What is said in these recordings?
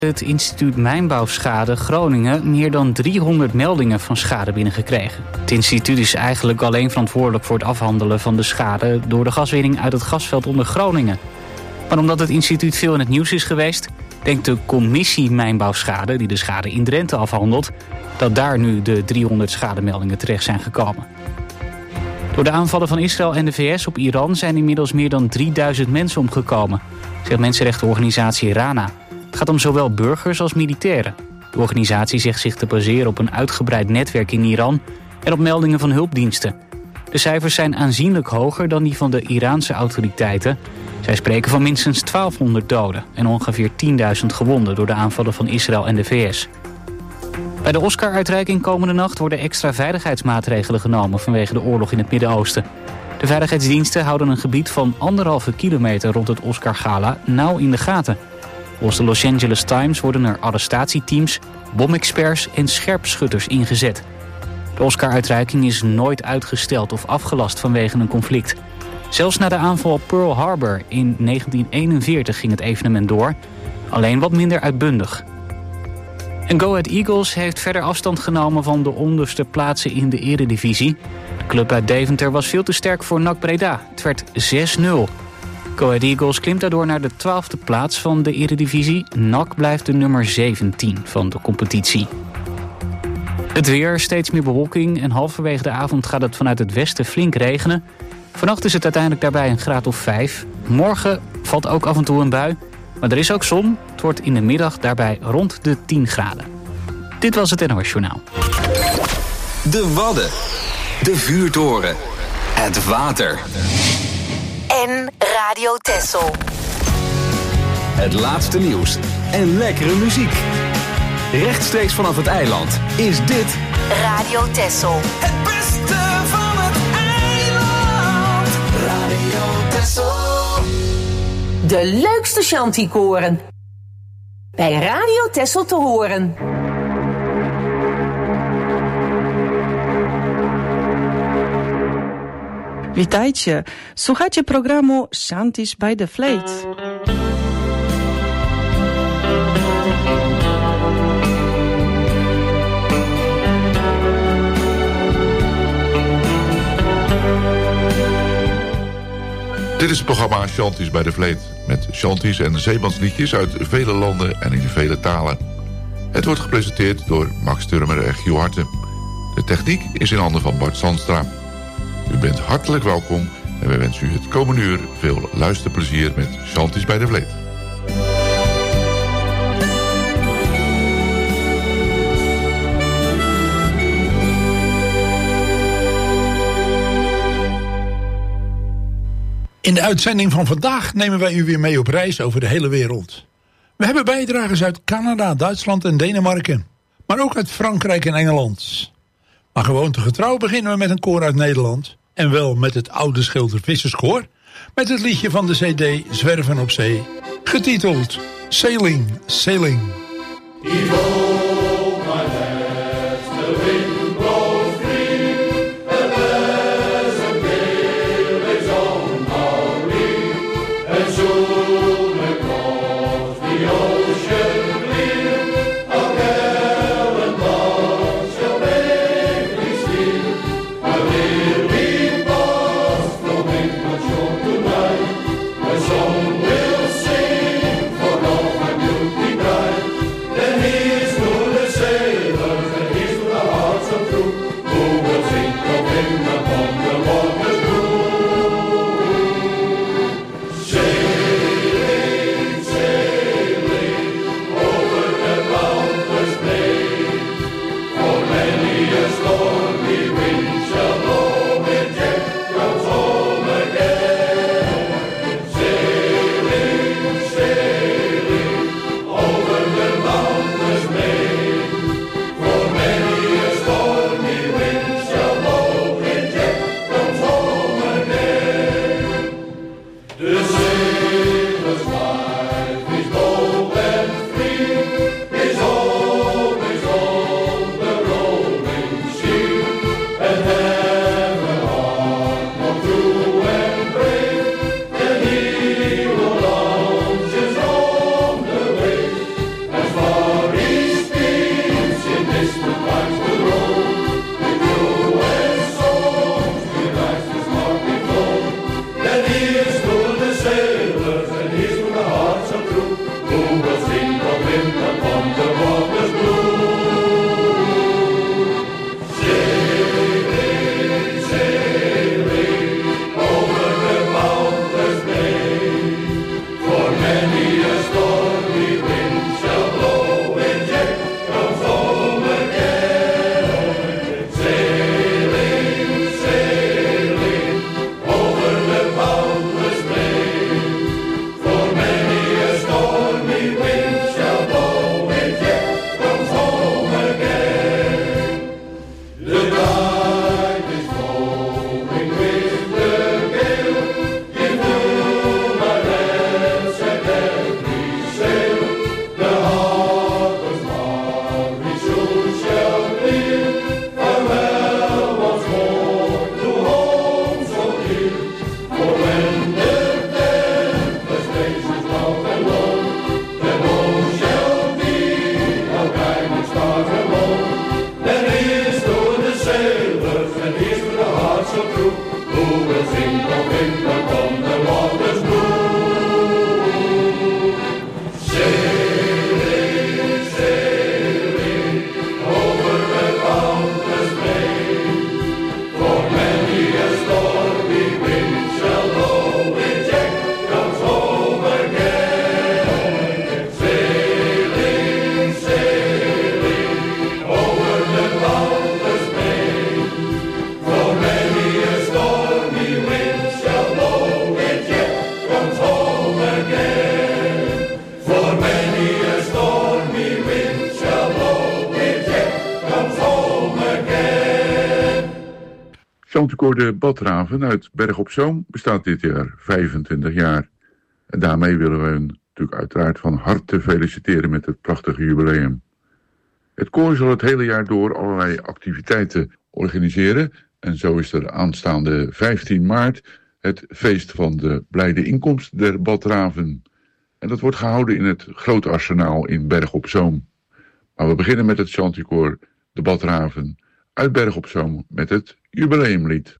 Het instituut Mijnbouwschade Groningen meer dan 300 meldingen van schade binnengekregen. Het instituut is eigenlijk alleen verantwoordelijk voor het afhandelen van de schade door de gaswinning uit het gasveld onder Groningen. Maar omdat het instituut veel in het nieuws is geweest, denkt de commissie Mijnbouwschade, die de schade in Drenthe afhandelt, dat daar nu de 300 schademeldingen terecht zijn gekomen. Door de aanvallen van Israël en de VS op Iran zijn inmiddels meer dan 3000 mensen omgekomen, zegt mensenrechtenorganisatie RANA. Het gaat om zowel burgers als militairen. De organisatie zegt zich te baseren op een uitgebreid netwerk in Iran en op meldingen van hulpdiensten. De cijfers zijn aanzienlijk hoger dan die van de Iraanse autoriteiten. Zij spreken van minstens 1200 doden en ongeveer 10.000 gewonden door de aanvallen van Israël en de VS. Bij de Oscar-uitreiking komende nacht worden extra veiligheidsmaatregelen genomen vanwege de oorlog in het Midden-Oosten. De veiligheidsdiensten houden een gebied van 1,5 kilometer rond het Oscar-gala nauw in de gaten. Volgens de Los Angeles Times worden er arrestatieteams, bomexperts en scherpschutters ingezet. De Oscar-uitreiking is nooit uitgesteld of afgelast vanwege een conflict. Zelfs na de aanval op Pearl Harbor in 1941 ging het evenement door, alleen wat minder uitbundig. En Go Ahead Eagles heeft verder afstand genomen van de onderste plaatsen in de eredivisie. De club uit Deventer was veel te sterk voor NAC Breda. Het werd 6-0. Go Ahead Eagles klimt daardoor naar de 12e plaats van de eredivisie. NAC blijft de nummer 17 van de competitie. Het weer, steeds meer bewolking en halverwege de avond gaat het vanuit het westen flink regenen. Vannacht is het uiteindelijk daarbij een graad of 5. Morgen valt ook af en toe een bui, maar er is ook zon. Het wordt in de middag daarbij rond de 10 graden. Dit was het NOS Journaal. De Wadden, de vuurtoren, het water. En Radio Texel. Het laatste nieuws en lekkere muziek. Rechtstreeks vanaf het eiland is dit Radio Texel. Het beste van het eiland. Radio Texel. De leukste shantykoren. Bij Radio Texel te horen. Witajcie, słuchacie programu Shanties by the Fleet. Dit is het programma Shanties bij de Vleet. Met shanties en zeemansliedjes uit vele landen en in vele talen. Het wordt gepresenteerd door Max Turmer en Giel Harten. De techniek is in handen van Bart Zandstra. U bent hartelijk welkom en wij wensen u het komende uur veel luisterplezier met Shanties bij de Vleet. In de uitzending van vandaag nemen wij u weer mee op reis over de hele wereld. We hebben bijdragers uit Canada, Duitsland en Denemarken. Maar ook uit Frankrijk en Engeland. Maar gewoontegetrouw beginnen we met een koor uit Nederland. En wel met het oude Schilder Visserskoor. Met het liedje van de CD Zwerven op Zee. Getiteld Sailing, Sailing. Song will sing for love and beauty bright. Then he is no Chanticoor de Badraven uit Berg op Zoom bestaat dit jaar 25 jaar. En daarmee willen we hen natuurlijk uiteraard van harte feliciteren met het prachtige jubileum. Het koor zal het hele jaar door allerlei activiteiten organiseren. En zo is er aanstaande 15 maart het feest van de blijde inkomst der Badraven. En dat wordt gehouden in het Groot Arsenaal in Berg op Zoom. Maar we beginnen met het Chanticoor de Badraven uit Berg op Zoom met het jubileumlied.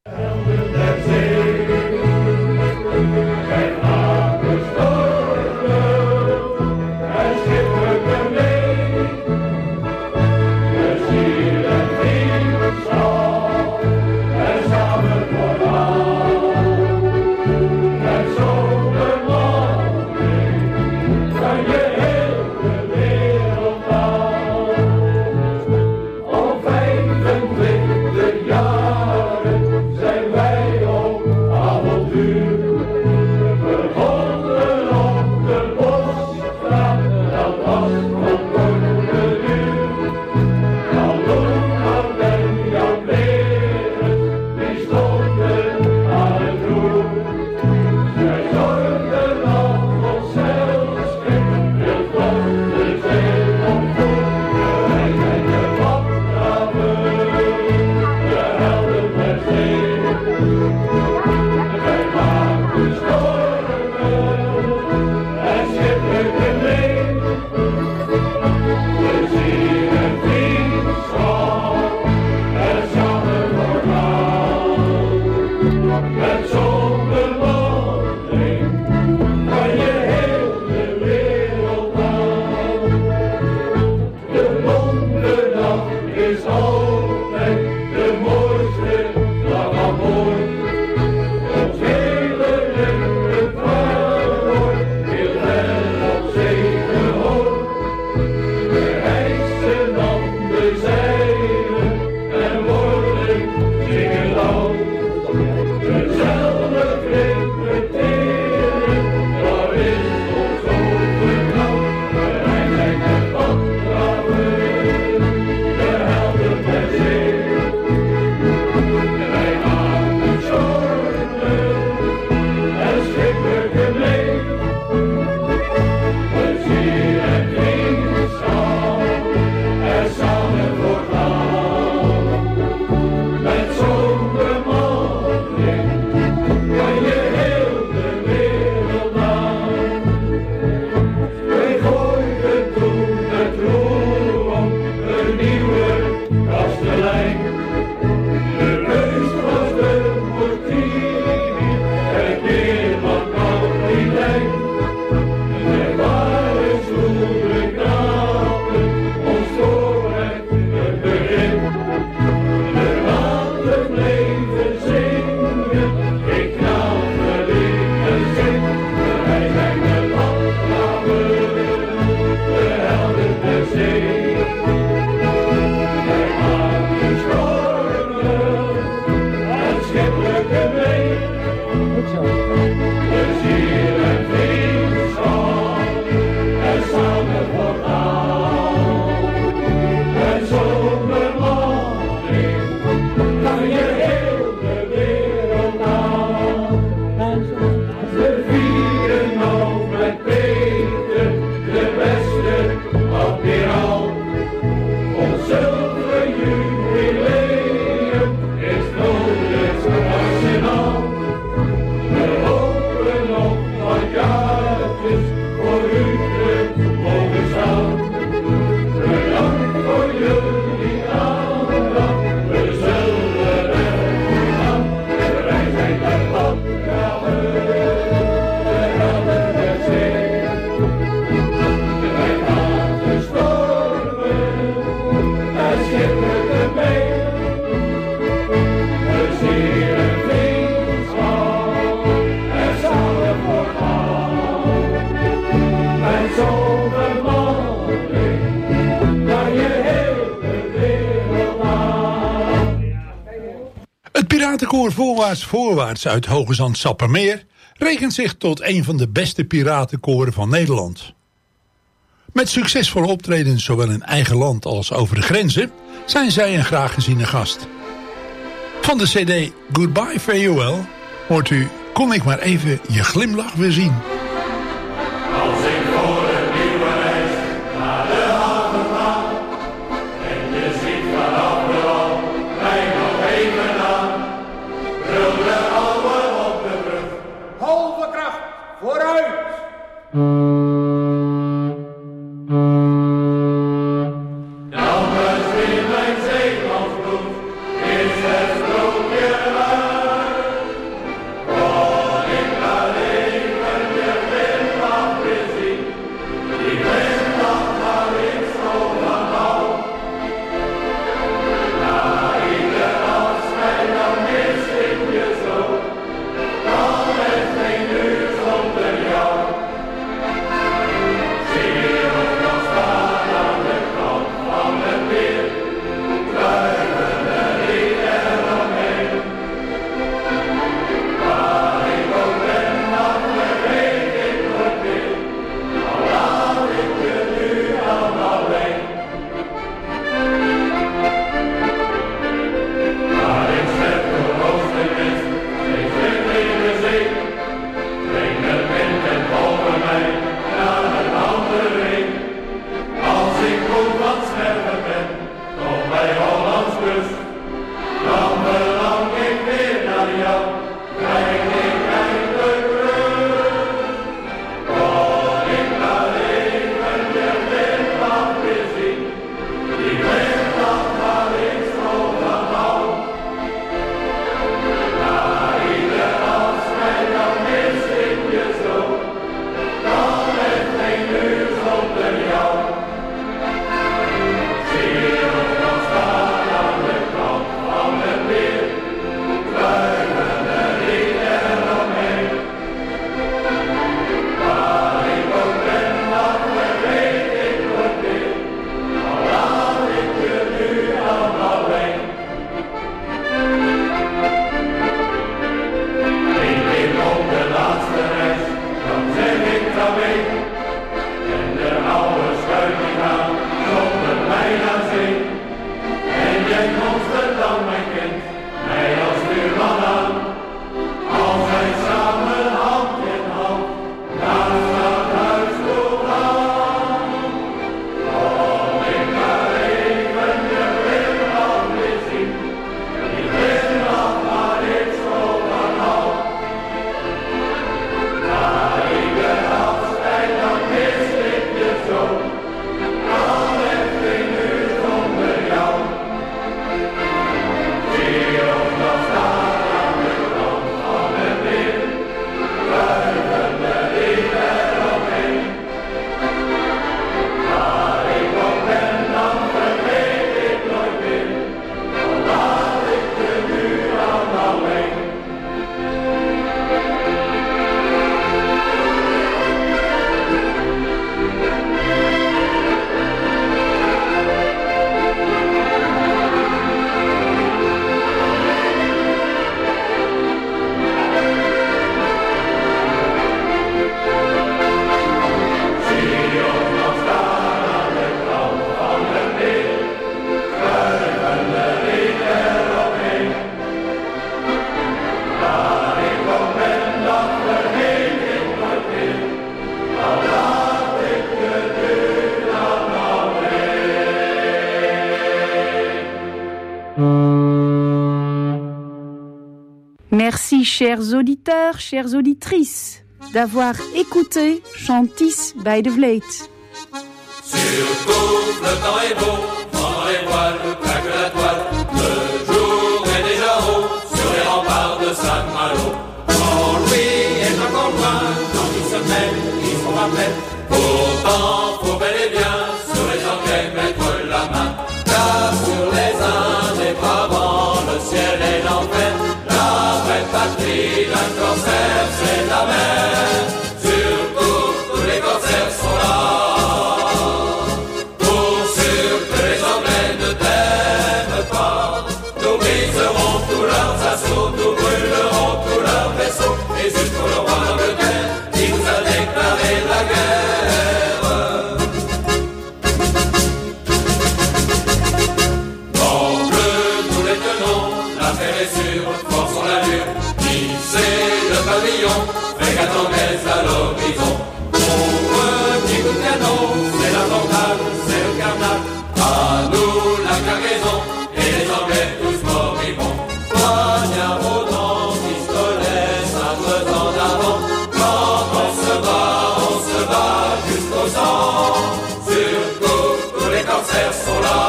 Piratenkoor Voorwaarts uit Hoogezand-Sappemeer rekent zich tot een van de beste piratenkoren van Nederland. Met succesvolle optredens zowel in eigen land als over de grenzen zijn zij een graag geziene gast. Van de cd Goodbye Farewell hoort u Kon ik maar even je glimlach weer zien. Als ik voor een nieuwe reis naar de haven ga en je ziet vanaf de wal mij nog even aan, brul de oude op de brug. Halve kracht, vooruit! Dan bezwint mijn zeemansbloed, is het sprookje uit. Kon ik alleen je glimlach weer zien, die glimlach waar ik zo van hou. Na ieder afscheid dan mis ik je zo, kan het geen uur zonder jou. Zie je ook nog staan aan de kant van het weer, kluiven de rieten eromheen. Waar ik ook ben, dat vergeet ik nooit meer, al laat ik je nu dan alleen. Maar ik zet door oost en west, steeds richting de zee. Breng het wind en boven mij naar een andere ring. Als ik moe van zwerven ben, toch bij Hollands kust, dan verlang ik weer naar jou, krijg ik eindelijk rust. Kon ik maar even je glimlach weer zien, die glimlach waar ik zo van hou. Na ieder afscheid dan mis ik je zo, kan het geen uur zonder jou. Zie je ook nog staan aan de kant van het weer, kluiven de rieten eromheen. Waar ik ook ben, dat vergeet ik nooit meer, al laat ik je nu dan alleen. Eén keer op de laatste reis, dan zeg ik dan mee. En de oude schuiting aan, zonder mij naar zee. En jij monstert dan, mijn kind, mij als stuurman aan. Als wij samen hand in hand naar het stadhuis toe gaan. Kon ik maar even je glimlach weer zien, die glimlach waar ik zo van hou. Na ieder afscheid dan mis ik je zo, kan het geen uur zonder jou. Zie je ook nog staan aan de kant van het weer, kluiven de rieten eromheen. Waar ik ook ben, dan vergeet ik nooit meer, al laat ik je nu dan alleen. Zie je ook nog staan aan de kant van het weer, kluiven de rieten eromheen. Waar ik ook ben, dat vergeet ik nooit meer, al laat ik je nu dan alleen. Merci, chers auditeurs, chères auditrices, d'avoir écouté Chantis bij de Vleet. Surtout, le temps est beau, pendant les voiles, claque la toile. Le jour est déjà haut, sur les remparts de Saint-Malo. Quand Louis est encore loin, dans une semaine, ils seront à peine. Pourtant, faut bel et bien, sur les enquêtes, mettre la main. Car sur les Indes et Brabants, le ciel est l'enfer. La vraie patrie d'un corsaire, c'est la mer. Surtout, tous les corsaires sont là. c'est le carnaval. À nous la cargaison et les Anglais tous moribonds. Poignard au dents, pistolet, sabre en avant. Quand on se bat jusqu'au sang. Surtout tous les cancers sont là.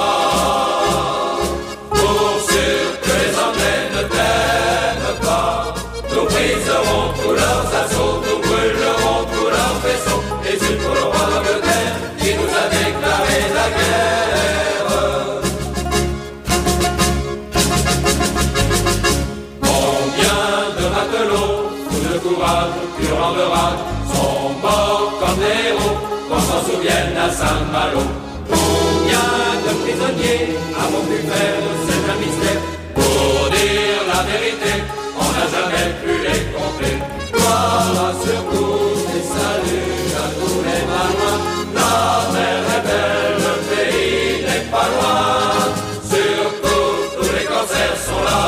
Pour sûr que les Anglais ne t'aiment pas. Nous briserons tous leurs assauts, nous brûlerons tous leurs vaisseaux. Et c'est pour le roi d'Angleterre qui nous a déclaré la guerre. Combien de matelots, fous de courage, purs en beurrage, sont morts comme des héros, qu'on s'en souvienne à Saint-Malo. Combien de prisonniers avons pu faire de cet un mystère? Pour dire la vérité, on n'a jamais pu les compter. Gloire à Surcouf et salut à tous les malouins. La mer est belle, le pays n'est pas loin. Surcouf, tous les cancers sont là.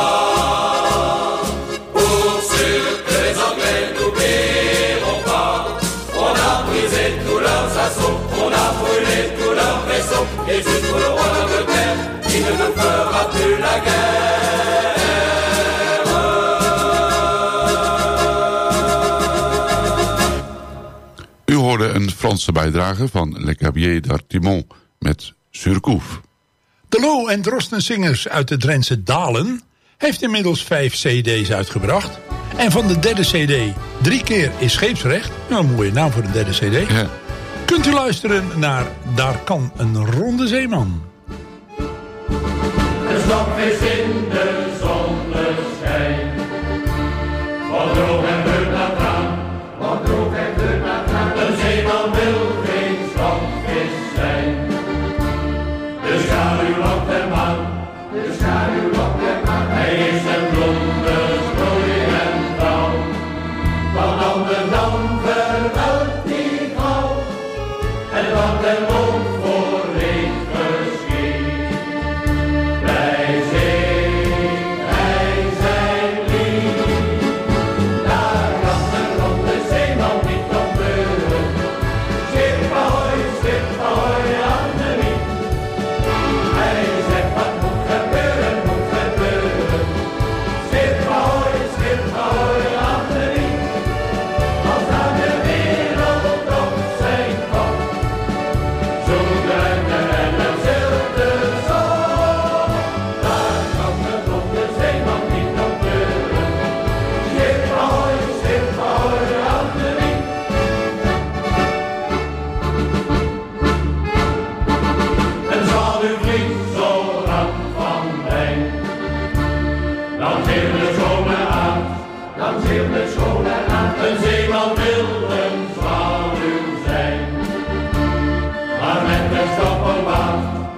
Pour sûr que les Anglais n'oublieront pas. On a brisé tous leurs assauts, on a brûlé tous leurs vaisseaux. Et jusqu'au roi d'Angleterre, qui ne nous fera plus la guerre. U hoorde een Franse bijdrage van Le Cabier d'Artimon met Surcouf. De Lo en Drosten Singers uit de Drentse Dalen heeft inmiddels 5 cd's uitgebracht. En van de derde cd, 3 keer is scheepsrecht, nou, een mooie naam voor een derde cd, Ja. kunt u luisteren naar Daar kan een ronde zeeman. De stokvis in de zonneschijn. Wat droog en beurt naar traan. Wat droog en beurt naar traan. Een zeeman wil geen stokvis zijn. De schaduw lokt hem aan. De schaduw lokt hem aan. Hij is een blonde sproei en vrouw. Van ander dan verwelkt die gauw. En wat hem ook voor heeft geschied. Wij zingt hij zijn lied. Daar kan een ronde zeeman niet ontbeuren. Schip ahoy, aan de wind. Hij zegt wat moet gebeuren, moet gebeuren. Schip ahoy, aan de wind. Als aan de wereld op zijn kop. Zo druipt er en er zilt de zon. Daar kan de ronde zeeman niet ontbeuren. Schip ahoy, aan de wind. En zal uw vriend zo rand van wijn, dan geef de schone aan, dan geef de schone aan. Een zeeman wil een zwaluw zijn, maar met een stoppelbaard,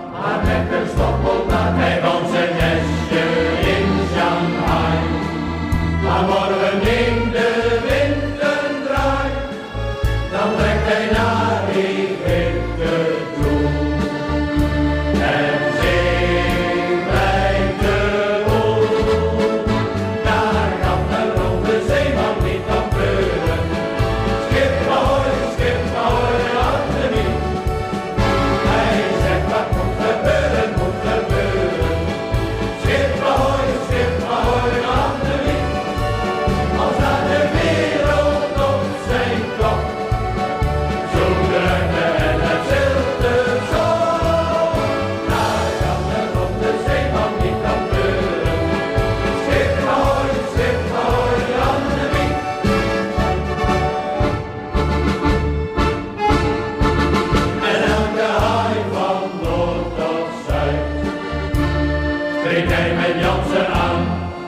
hij van zijn nestje in Shanghai. Maar morgen neemt de wind een draai, dan trekt hij naar Egypte toe. En zingt bij de boel. Daar kan de ronde zeeman niet op kleuren. Schip ahoy, aan de wind. Hij zegt wat moet gebeuren, moet gebeuren. Schip ahoy, aan de wind. Als aan de wereld op zijn kop. Zo druipt er en het zilt de zon. Daar kan de ronde zeeman niet op kleuren. Schip ahoy, aan de wind. En elke haai van noord tot zuid spreekt hij met Jansen aan.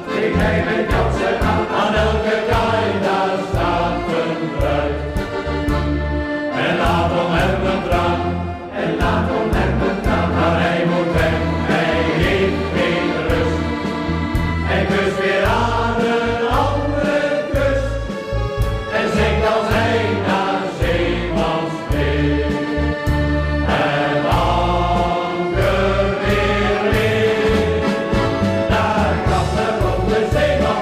Aan elke kaai daar staat een bruid. En laat om hem een traan, maar hij moet weg, hij heeft geen rust. Hij kust weer aan een andere kust en zingt als hij naar zeeman speelt. Het anker weer ligt, daar kan de ronde zeeman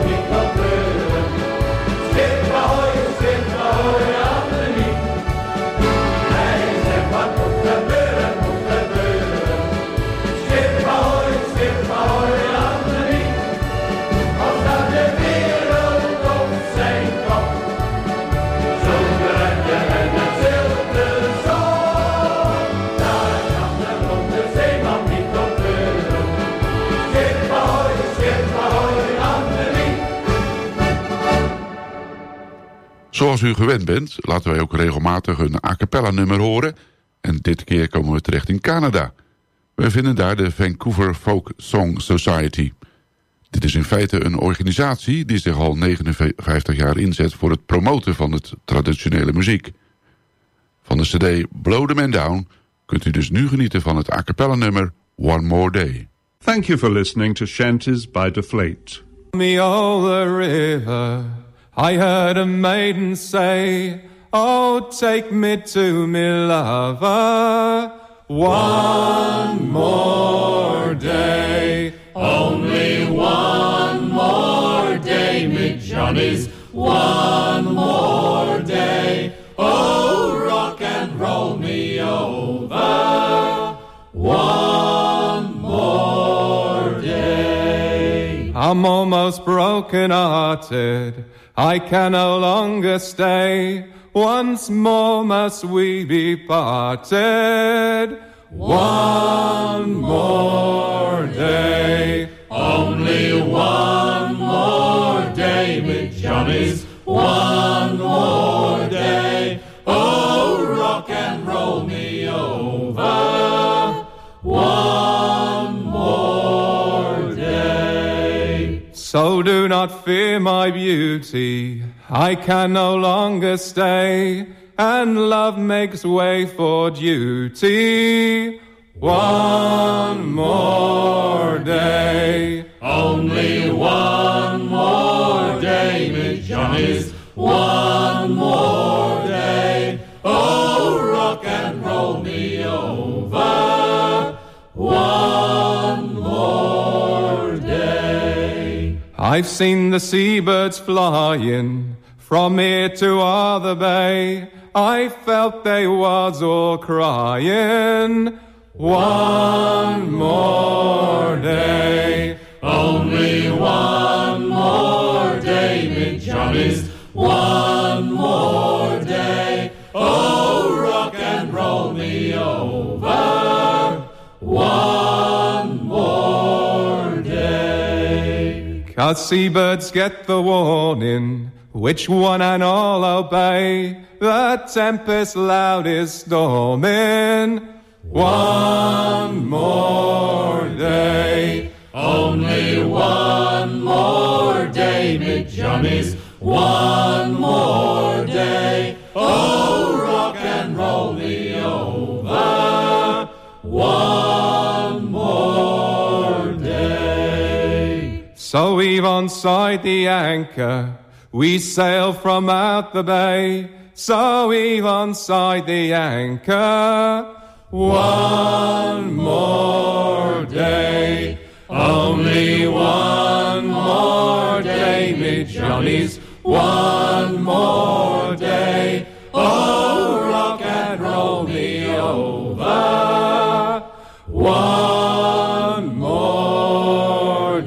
Zoals u gewend bent, laten wij ook regelmatig een a cappella nummer horen. En dit keer komen we terecht in Canada. We vinden daar de Vancouver Folk Song Society. Dit is in feite een organisatie die zich al 59 jaar inzet voor het promoten van het traditionele muziek. Van de cd Blow the Man Down kunt u dus nu genieten van het a cappella nummer One More Day. Thank you for listening to Shanties by Deflate. Me over the river, I heard a maiden say, oh, take me to me lover. One more day, only one more day, me Johnnies, one more day. Oh, rock and roll me over, one more day. I'm almost broken-hearted, I can no longer stay. Once more must we be parted. One more day, only one more day, me Johnnies, one more day. Oh, rock and roll me over, one more day. So do not fear my beauty, I can no longer stay, and love makes way for duty. One more day, only one more day, me Johnnies, one more day. Oh, rock and roll me over, one more day. I've seen the seabirds flying from here to other bay, I felt they was all crying. One more day, only one more day, me Johnnies, one more day. Oh, rock and roll me over, one more day. 'Cause seabirds get the warning, which one and all obey, the tempest loud is storming. One more day, only one more day, me Johnnies, one more day. Oh, rock and roll me over, one more day. So we've onside the anchor, we sail from out the bay, so we've onside the anchor. One more day, only one more day, me Johnnies, one more day. Oh, rock and roll me over, one more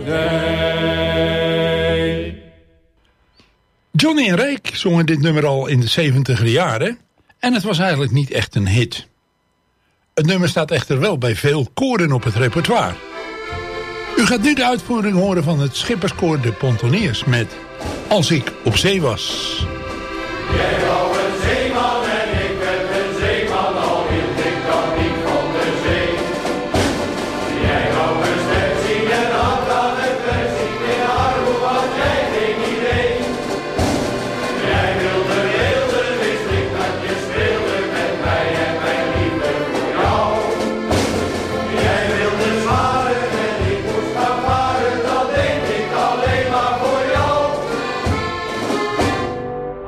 day. Johnny en Rake zongen dit nummer al in de 70er jaren en het was eigenlijk niet echt een hit. Het nummer staat echter wel bij veel koren op het repertoire. U gaat nu de uitvoering horen van het schipperskoor De Pontoniers met Als ik op zee was. Jij wou een zeeman en ik werd een zeeman, al hield ik dan niet van de zee. Jij wou een ster zien en had aan het werk zien in haar, hoe had jij geen idee? Jij wilde wist ik dat je speelde met mij en mijn liefde voor jou. Jij wilde zwaren en ik moest gaan varen, dat deed ik alleen maar voor jou.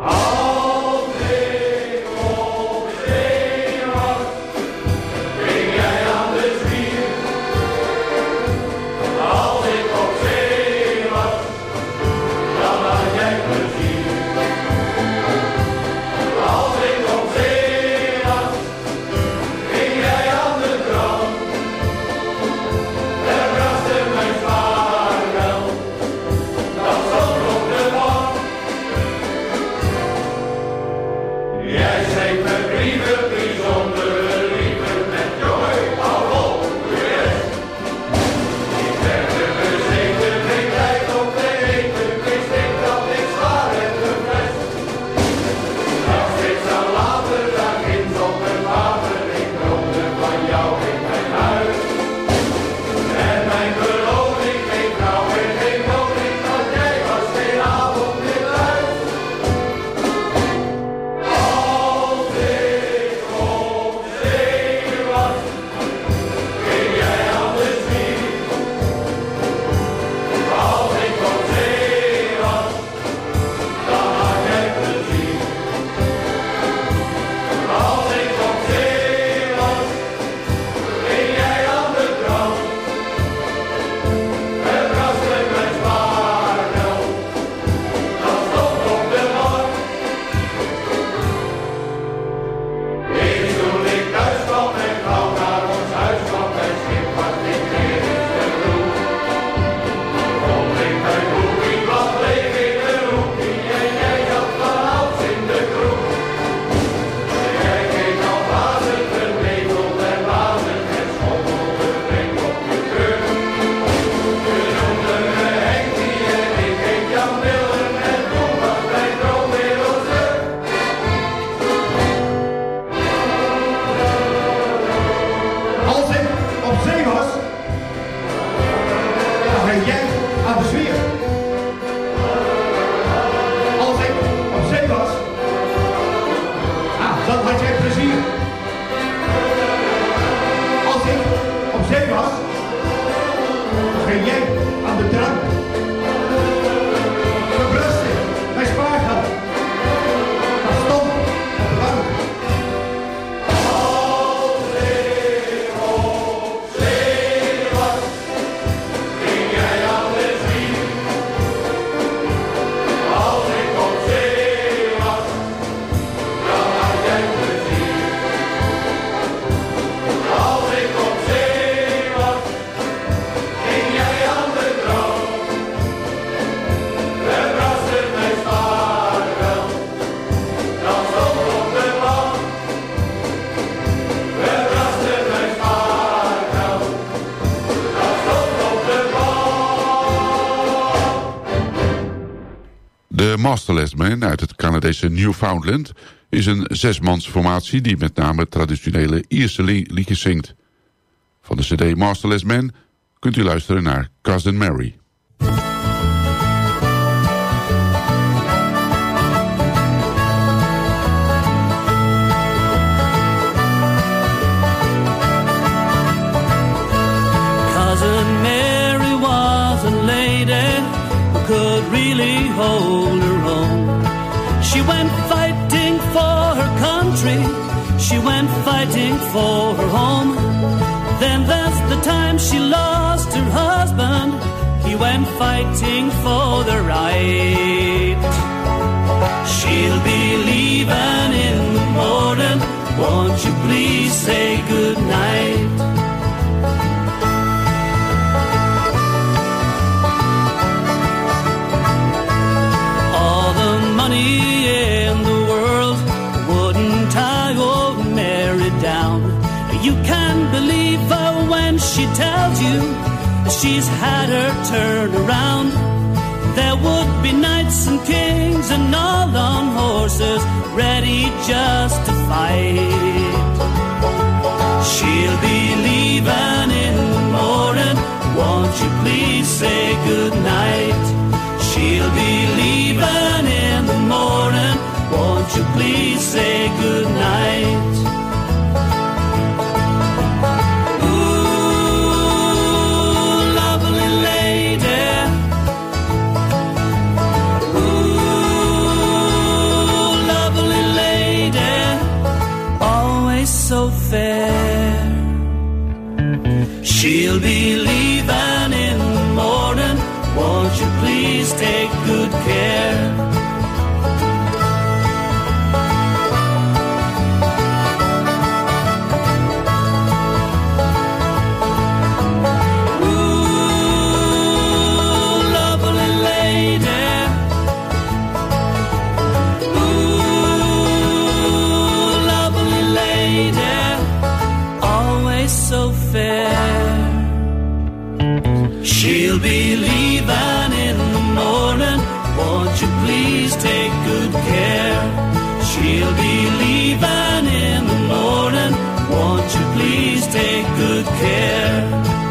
Masterless Man uit het Canadese Newfoundland is een 6-mansformatie die met name traditionele Ierse liedjes zingt. Van de cd Masterless Man kunt u luisteren naar Cousin Mary. Cousin Mary was a lady who could really hold her own. She went fighting for her country, she went fighting for her home. Then there's the time she lost her husband, he went fighting for the right. She'll be leaving in the morning, won't you please say goodnight? All the money in the world wouldn't tie old Mary down. You can believe her when she tells you she's had her turn around. There would be knights and kings and all on horses ready just to fight. She'll be leaving in the morning, won't you please say goodnight? She'll be leaving in the morning, won't you please say goodnight? So fair. She'll be leaving in the morning, won't you please take good care? She'll be leaving in the morning, won't you please take good care? She'll be leaving in the morning, won't you please take good care?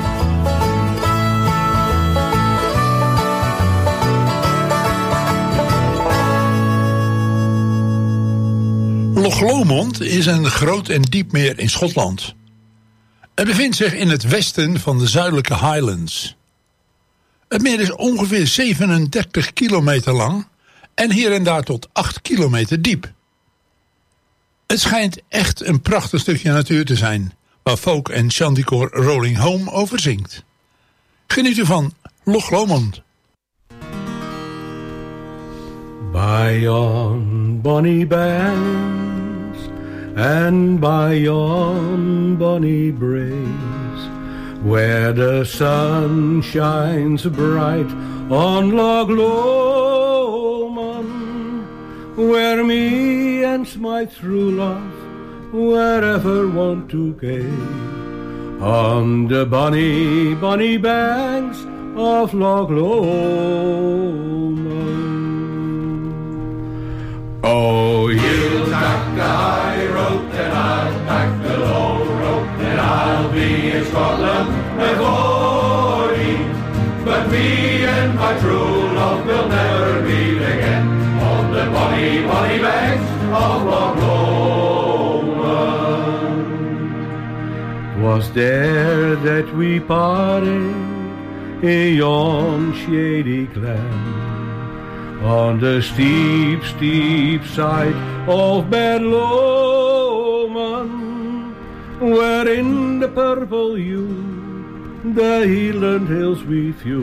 Loch Lomond is een groot en diep meer in Schotland. Het bevindt zich in het westen van de zuidelijke Highlands. Het meer is ongeveer 37 kilometer lang en hier en daar tot 8 kilometer diep. Het schijnt echt een prachtig stukje natuur te zijn, waar folk en chanticoor Rolling Home over zingt. Geniet u van Loch Lomond. By yon bonny banks and by yon bonny braes, where the sun shines bright on Loch Lomond, where me and my true love wherever want to gaze, on the bonny, bonny banks of Loch Lomond. Oh, you'll tack the high road and I'll tack the low road, and I'll be in Scotland before thee. But me and my true love will never meet again on the bonny, bonny banks of Loch Lomond. 'Twas there that we parted in yon shady glen, on the steep, steep side of Bedlomond, where in the purple hue the Highland hills we view,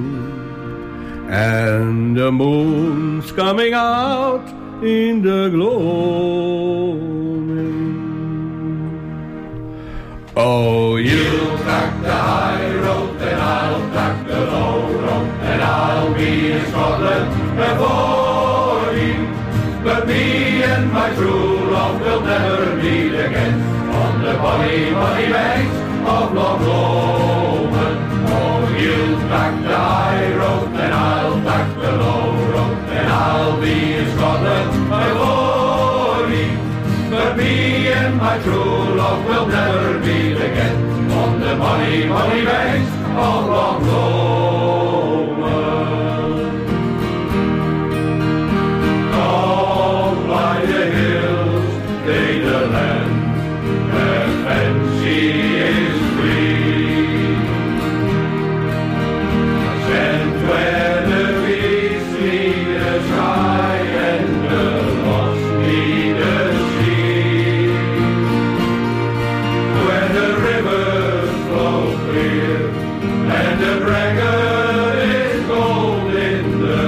and the moon's coming out in the gloaming. Oh, you'll tack the high road and I'll tack the low road, and I'll be in Scotland before thee. But me and my true love will never meet again on the bonny, bonny banks of Loch Lomond. Oh, you'll tack the high road and I'll tack the low road, and I'll be in true love will never meet again. On the money, money banks of Loch Lomond. Come by the hills, they the land where fancy is free. And where the beast meet the sky and the lost meet the sea. Where the rivers flow clear and the dragon is gold in the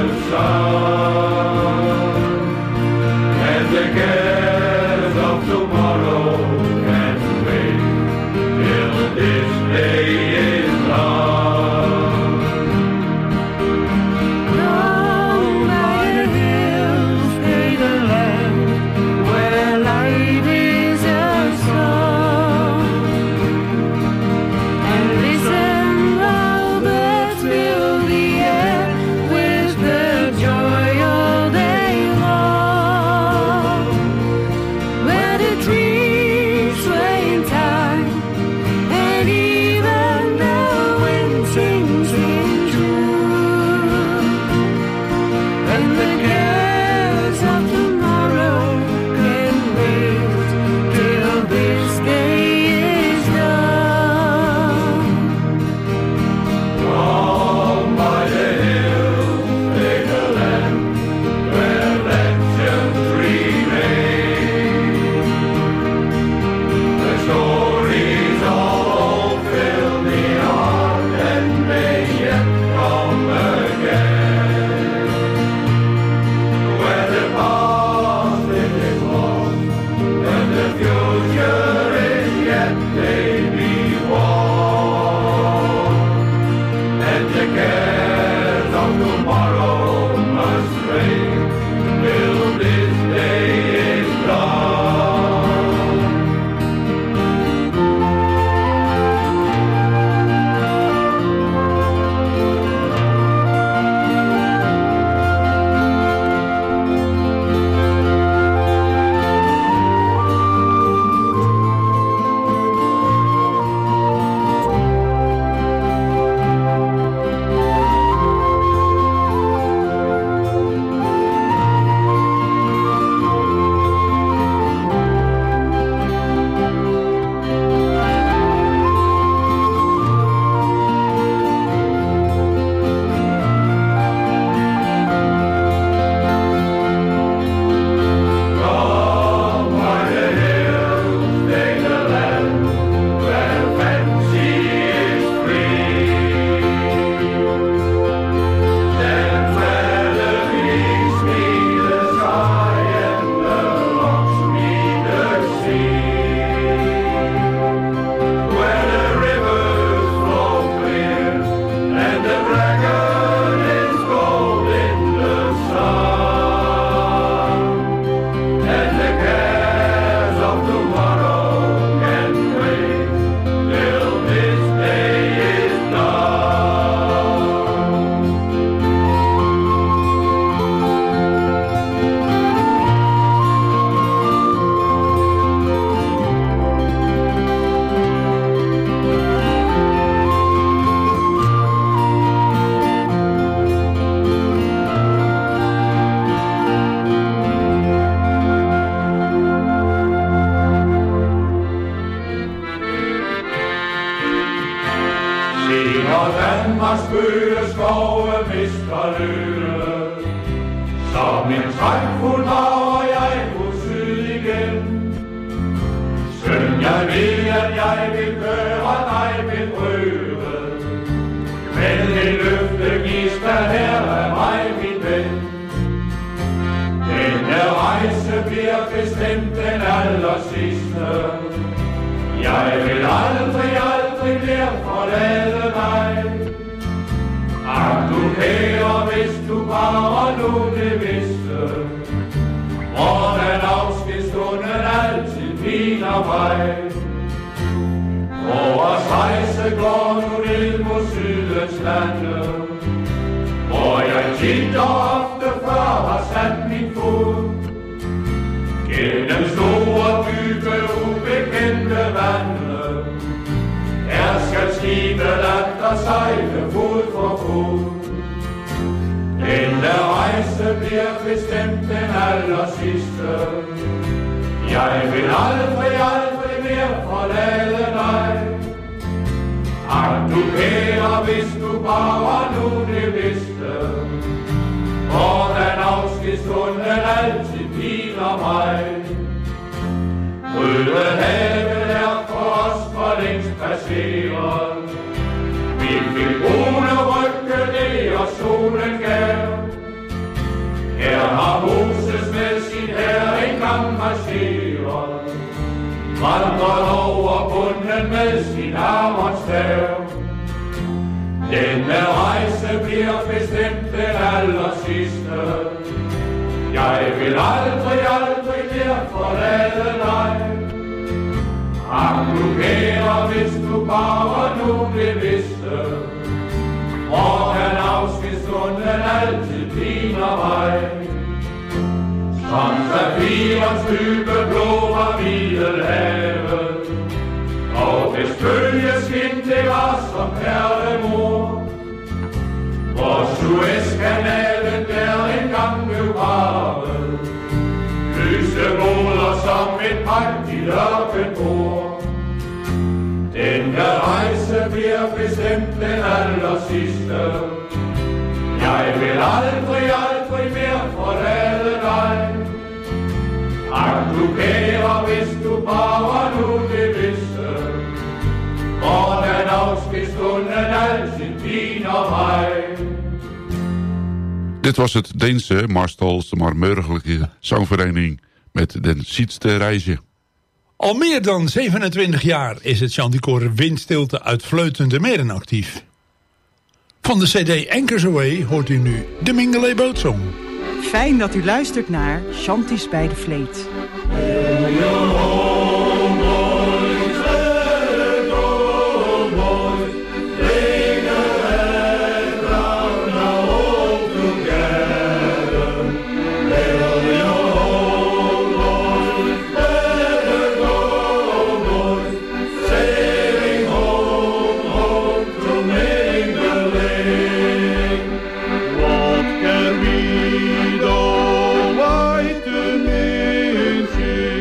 sun. And the cares of tomorrow can wait till this day is done. Down by the hills, lay the land where life is a song. And listen while birds fill the air with the joy all day long. Where the trees sway in time, and even the wind sings in tune. And the cares of tomorrow can wait till this day is done. Come by the hills, take a land where legends remain. The stories of old fill the heart and may yet come again. Where the past is lost and the future is yet maybe won. And the cares of tomorrow must wait till this day is done. Come by the hills, take the land where fancy is free. And where the beasts meet the sky and the rocks meet the sea. Where the rivers flow clear and the dragon is gold in the sun. And the cares of tomorrow can wait till this day is done. Sing av Danmarks bøger, skove, fisker, lyre. Som en trækfuld drager jeg mod syd igen. Skøn jeg ved, at jeg vil gøre dig bedrøve. Men det løfte gives der her af mig, min ven. Denne rejse bliver bestemt den aller sidste. Jeg vil aldrig, aldrig mere forlade dig. Ak du kære, hvis du bare nu det vidste, hvordan afskedsstunden altid piner mig. Vores rejse går nu ned mod sydens lande, hvor jeg tit og ofte før har sat min fod. Gennem store, dybe, ubekendte skibet atter sejle fod for fod. Denne rejse bliver bestemt den allersidste. Jeg vil aldrig, aldrig mere forlade dig. Ak du kære, hvis du bare nu det vidste, hvordan afskedsstunden altid piner mig. Rødehavet er for os for længst passeret. Vi vil brune rykke det, og solen gav. Her har Moses med sin hær engang marcheret, vandret over bunden med sin hammerstav. Denne rejse bliver bestemt den allersidste. Jeg vil aldrig, aldrig mere forlade dig. Ak du kære, hvis du bare nu det vidste, hvordan afskedsstunden altid piner mig. Som safirens dybe blå var Middelhavet, og hvis bølgeskin det var som perlemor. Hvor Suezkanalen der engang blev gravet, lyste moder som et prægtigt ørkenbord. Denne rejse bliver bestemt den allersidste. Jeg vil aldrig, aldrig mere forlade dig. Ak du kære, hvis du bare nu det vidste, hvordan afskedsstunden altid piner mig. Dit was het Deense Marstals Marmurgelijke Zangvereniging met Den Zietste Reize. Al meer dan 27 jaar is het Chanticoor Windstilte uit Vleuten de Meren actief. Van de cd Anchors Away hoort u nu de Mingelay Bootsong. Fijn dat u luistert naar Chanties bij de Vleet. What can we do? Why to miss you?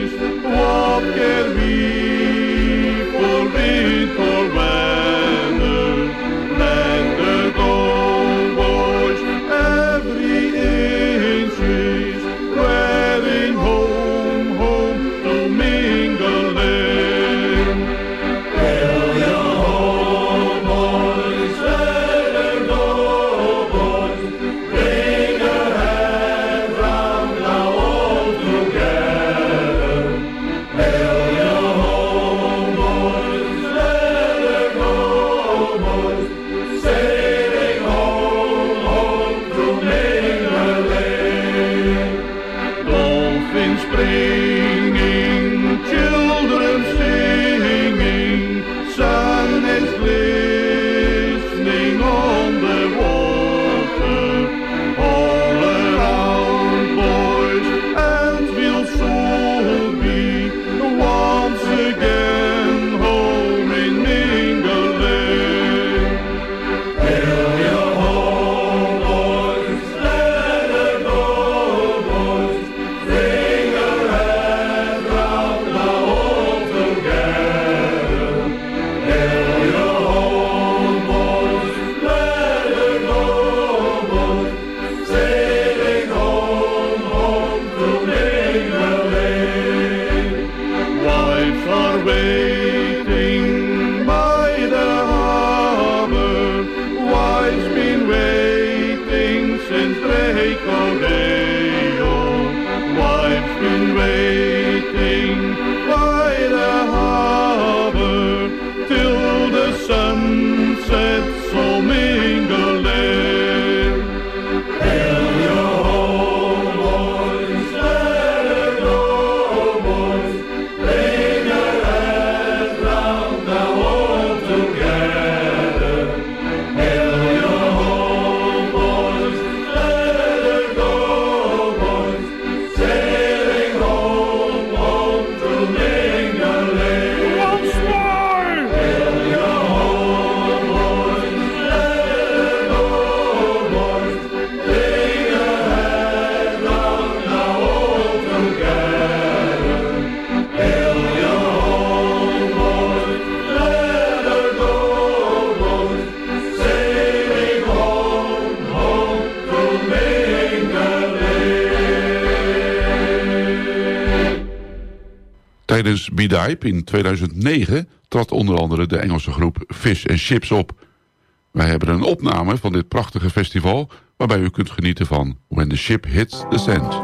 Tijdens Bidipe in 2009 trad onder andere de Engelse groep Fish and Chips op. Wij hebben een opname van dit prachtige festival waarbij u kunt genieten van When the Ship Hits the Sand.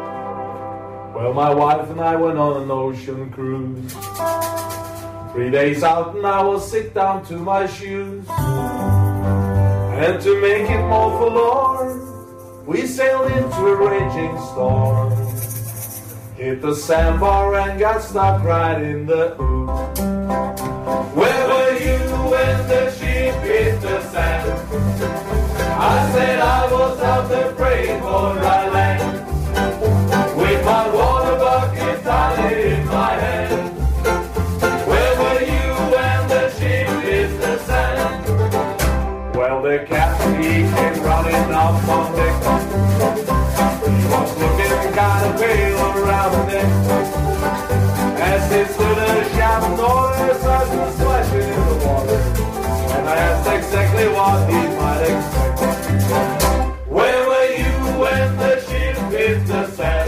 Well, my wife and I went on an ocean cruise. 3 days out and I was sick down to my shoes. And to make it more forlorn, we sailed into a raging storm. Hit the sandbar and got stuck right in the ooze. Where were you when the ship hit the sand? I said I was out there praying for dry land, with my water bucket tied in my hand. Where were you when the ship hit the sand? Well, the captain, he came running up on deck. He was looking kind of pale around the neck, as he stood a shouting orders as he was splashing in the water. And I asked exactly what he might expect. Where were you when the ship hit the sand?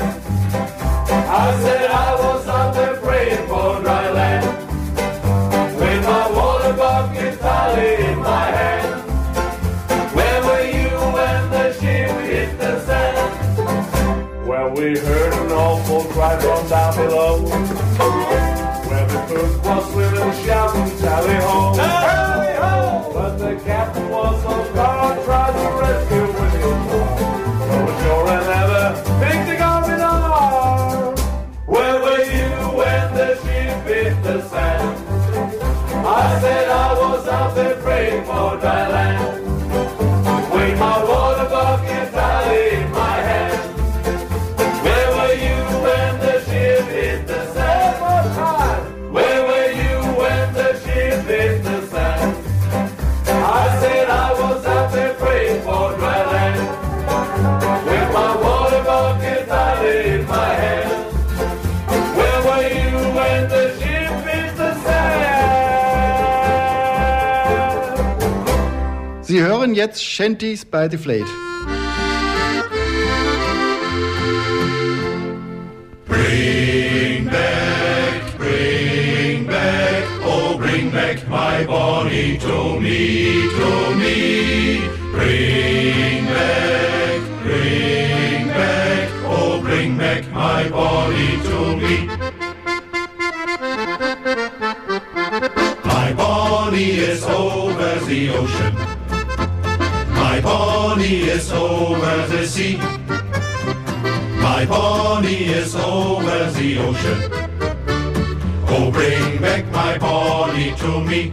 I said I was out there praying for dry land, with my water bucket tally in my hand. Where were you when the ship hit the sand? Well, we heard an awful cry from down below, where the cook was swimming, shouting, tally ho, tally ho! But the captain was on guard, tried to rescue with his arm, go ashore and never picked the garment arm. Where were you when the ship hit the sand? I said I was out there praying for dry land, with my water bucket tally in my hand. Where were you when the ship hit the sand? One time. Where were you when the ship hit the sand? I said I was out there praying for dry land, with my water bucket tally in my hand. Where were you when the ship hit the sand? Sie hören jetzt Shanties by the Fleet. Bring back, oh bring back my Bonnie to me, to me. Bring back, oh bring back my Bonnie to me. My Bonnie is over the ocean, my Bonnie is over the sea. My Bonnie is over the ocean. Oh, bring back my Bonnie to me.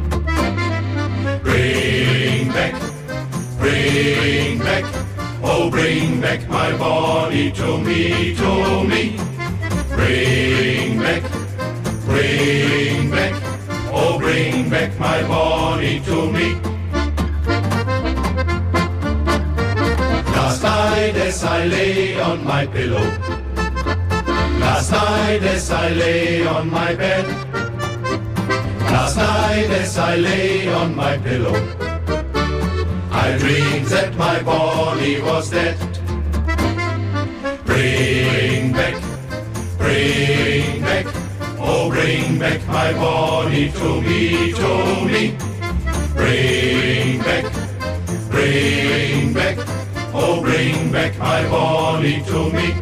Bring back, oh, bring back my Bonnie to me, to me. Bring back, oh, bring back my Bonnie to me. Last night as I lay on my pillow, last night as I lay on my bed, last night as I lay on my pillow, I dreamed that my Bonnie was dead. Bring back, oh bring back my Bonnie to me, to me. Bring back, oh bring back my Bonnie to me.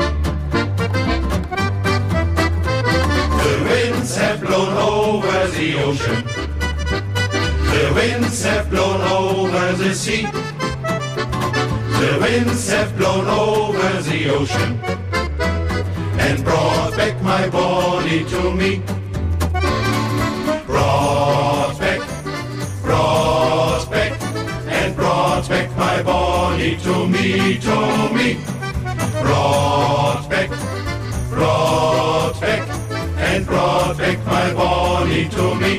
The winds have blown over the ocean, the winds have blown over the sea, the winds have blown over the ocean, and brought back my Bonnie to me. Brought back, and brought back my Bonnie to me, to me. Brought back, and brought back my Bonnie to me.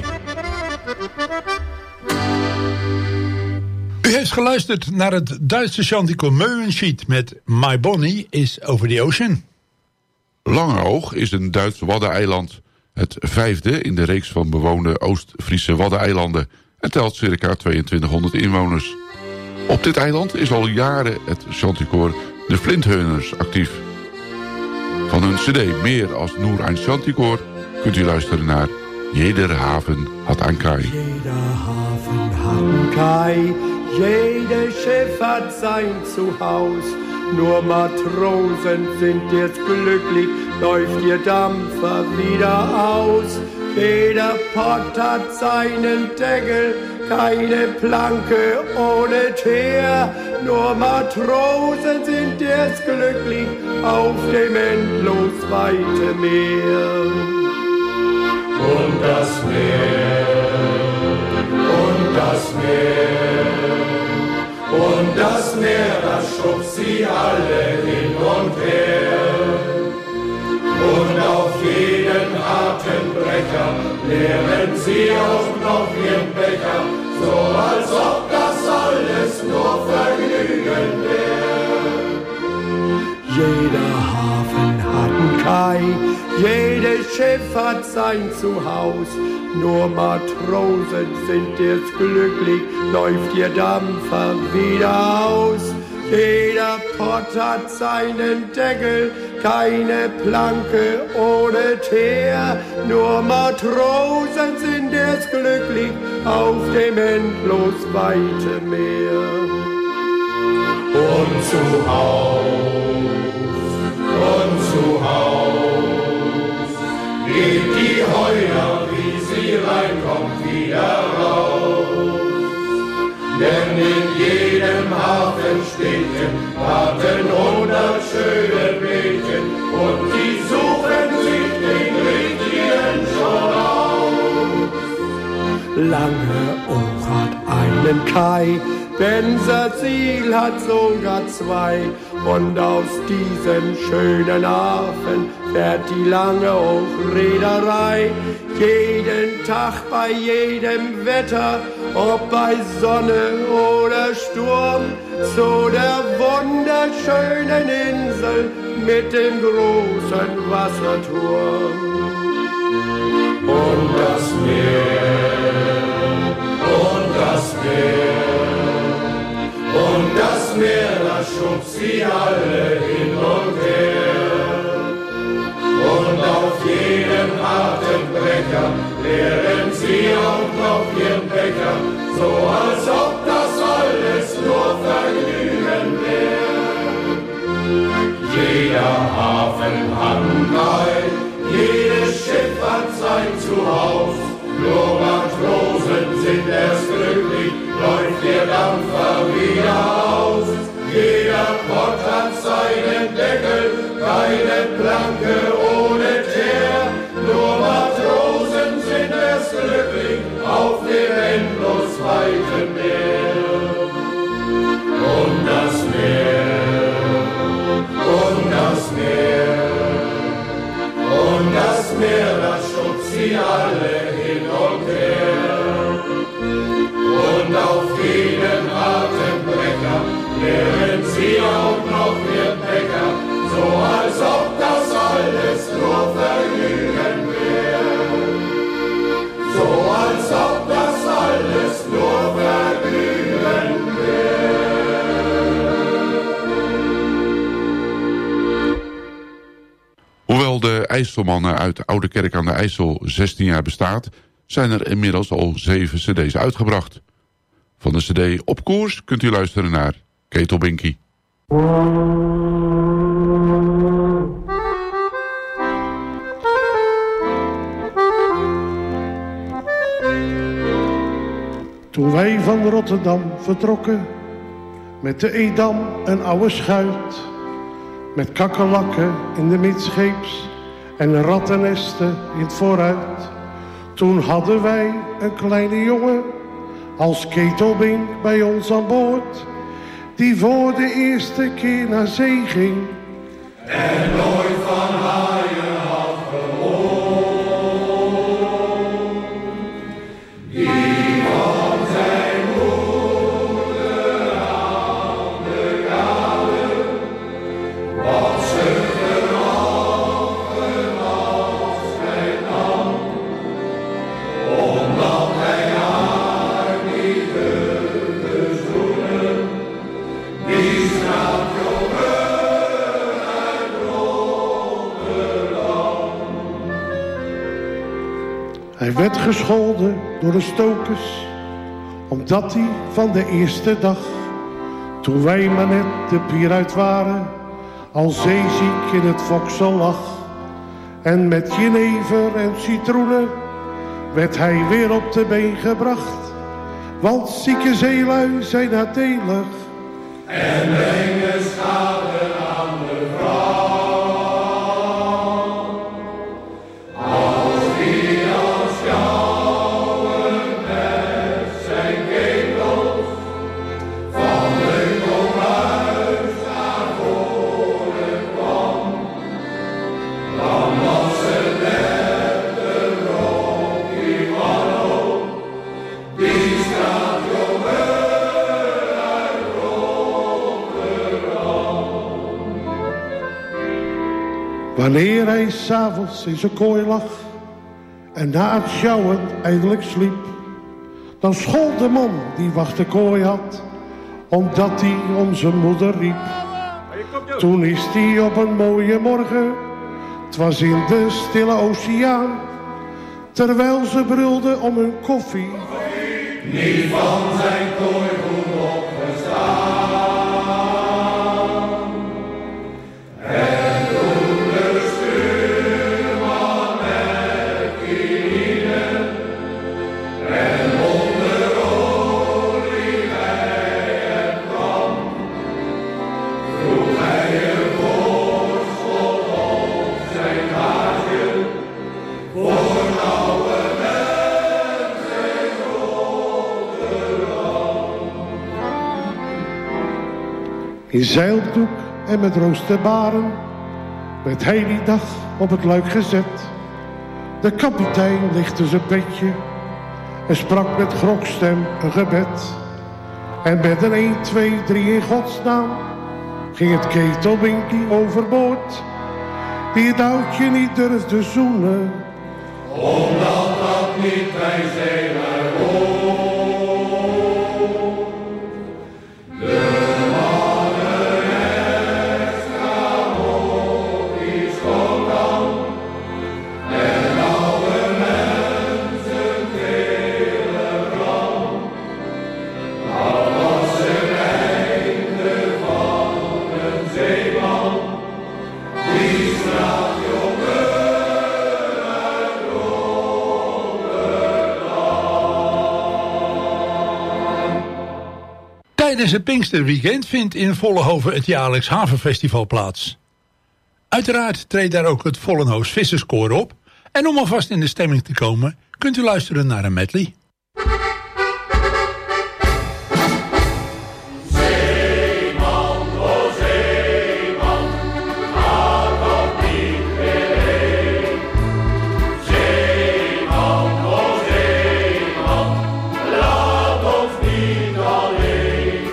U heeft geluisterd naar het Duitse chantico Möhenschied met My Bonnie is Over the Ocean. Langeoog is een Duits waddeneiland, het 5e in de reeks van bewoonde Oost-Friese waddeneilanden en telt circa 2200 inwoners. Op dit eiland is al jaren het chanticoor de Flintheuners actief. Van hun cd Meer als Noor ein Shantykoor kunt u luisteren naar Jeder Hafen hat ein Kai. Jeder Hafen hat ein Kai, jedes Schiff hat sein Zuhaus. Nur Matrosen sind jetzt glücklich, läuft ihr Dampfer wieder aus. Jeder Pott hat seinen Deckel, keine Planke ohne Teer. Nur Matrosen sind jetzt glücklich auf dem endlos weite Meer. Und das Meer, und das Meer, und das Meer, das schubst sie alle hin und her. Und auf jeden harten Brecher leeren sie auch noch ihren Becher, so als ob das alles nur Vergnügen wäre. Jeder Hafen hat ein Kai, jedes Schiff hat sein Zuhaus. Nur Matrosen sind jetzt glücklich, läuft ihr Dampfer wieder aus. Jeder Pott hat seinen Deckel, keine Planke ohne Teer. Nur Matrosen sind jetzt glücklich auf dem endlos weite Meer. Und zu Haus geht die Heuer, wie sie reinkommt, wieder raus. Denn in jedem Hafenstädtchen warten 100 schöne Mädchen und die suchen sich den richtigen schon aus. Lange Ohr hat einen Kai, Bensersiel hat sogar 2. Und aus diesem schönen Hafen fährt die Lange Reederei. Jeden Tag bei jedem Wetter, ob bei Sonne oder Sturm, zu der wunderschönen Insel mit dem großen Wasserturm. Und das Meer, und das Meer, und das Meer, das schubst sie alle hin und her. Und auf jedem harten Brecher leeren sie auch noch ihren Becher, so als ob das alles nur Vergnügen wäre. Jeder Hafen hat ein Kai, jedes Schiff hat sein Zuhaus. Nur Matrosen sind erst glücklich, läuft der Dampfer wieder aus. Jeder Pott hat seinen Deckel, keine Planke ohne Teer. Nur Matrosen sind erst glücklich auf dem endlos weiten Meer. Und das Meer, und das Meer, und das Meer, das schubst sie alle hin und her. Und auf jeden harten Brecher leeren sie auch noch ihren Becher, so als ob das alles nur Vergnügen wäre. So als ob das alles nur Vergnügen wäre. Hoewel de IJsselmannen uit Oude Kerk aan de IJssel 16 jaar bestaat, zijn er inmiddels al 7 cd's uitgebracht. Van de cd Op Koers kunt u luisteren naar Ketelbinkie. Toen wij van Rotterdam vertrokken, met de Edam een oude schuit, met kakkerlakken in de midscheeps en rattennesten in het vooruit. Toen hadden wij een kleine jongen als Ketelbink bij ons aan boord, die voor de eerste keer naar zee ging en nooit van haaien had gehoord. Die van zijn moeder aan de kade was ze gelachen als hij nam, omdat hij haar niet durfde zoenen. Die straatjongen uit Rotterdam. Hij werd gescholden door de stokers, omdat hij van de eerste dag, toen wij maar net de pier uit waren, al zeeziek in het foksel lag. En met jenever en citroenen werd hij weer op de been gebracht, want zieke zeelui zijn nadelig en brengen schade aan de vrouw. Als die aanschouwen met zijn ketels van de komhuis naar voren kwam, dan was het net de Rocky Manno, die straatjongen uit Rotterdam. Wanneer hij 's avonds in zijn kooi lag en na het sjouwen eindelijk sliep, dan schold de man die wacht de kooi had, omdat hij om zijn moeder riep. Toen is hij op een mooie morgen, 't was in de stille oceaan, terwijl ze brulden om hun koffie, niet van zijn kooi goed opgestaan. En toen de stuurman met kinine en onder olie bij hem kwam, vroeg hij een voorschot op zijn gaatje voor een oude mens in Rotterdam. in zeildoek en met roosterbaren werd hij die dag op het luik gezet. De kapitein lichtte zijn petje en sprak met grokstem een gebed. En met een 1, 2, 3 in godsnaam ging het ketelbinkie overboord, die het oudje niet durfde zoenen, omdat dat niet bij zeelui hoort. De mannen extra hoog die schoot dan, en oude mensen telegram. Dat was het einde van een zeeman, die straatjongen uit Rotterdam. Tijdens het Pinksterweekend vindt in Vollenhoven het jaarlijks Havenfestival plaats. Uiteraard treedt daar ook het Vollenhoofs Visserskoor op. En om alvast in de stemming te komen, kunt u luisteren naar een medley. Zeeman, oh zeeman, ga toch niet weer heen. Zeeman, oh zeeman, laat ons niet alleen.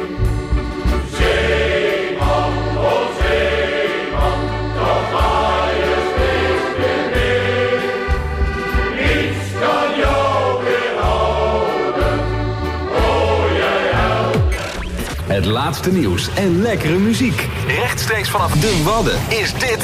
Zeeman, oh zeeman, toch ga je steeds weer mee. Niets kan jou weerhouden, oh jij helpt. Het laatste nieuws en lekkere muziek. Rechtstreeks vanaf de Wadden is dit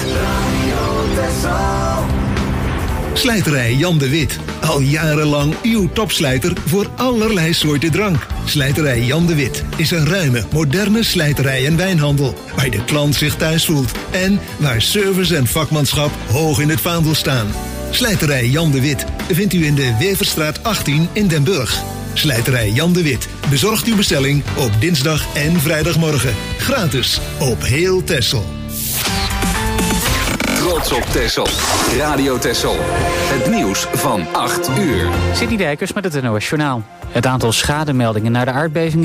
Slijterij Jan de Wit. Al jarenlang uw topslijter voor allerlei soorten drank. Slijterij Jan de Wit is een ruime, moderne slijterij en wijnhandel, waar de klant zich thuis voelt en waar service en vakmanschap hoog in het vaandel staan. Slijterij Jan de Wit vindt u in de Weverstraat 18 in Den Burg. Slijterij Jan de Wit bezorgt uw bestelling op dinsdag en vrijdagmorgen. Gratis op heel Texel. Trots op Texel. Radio Texel. Het nieuws van 8 uur. Sidney Dijkers met het NOS Journaal. Het aantal schademeldingen na de aardbeving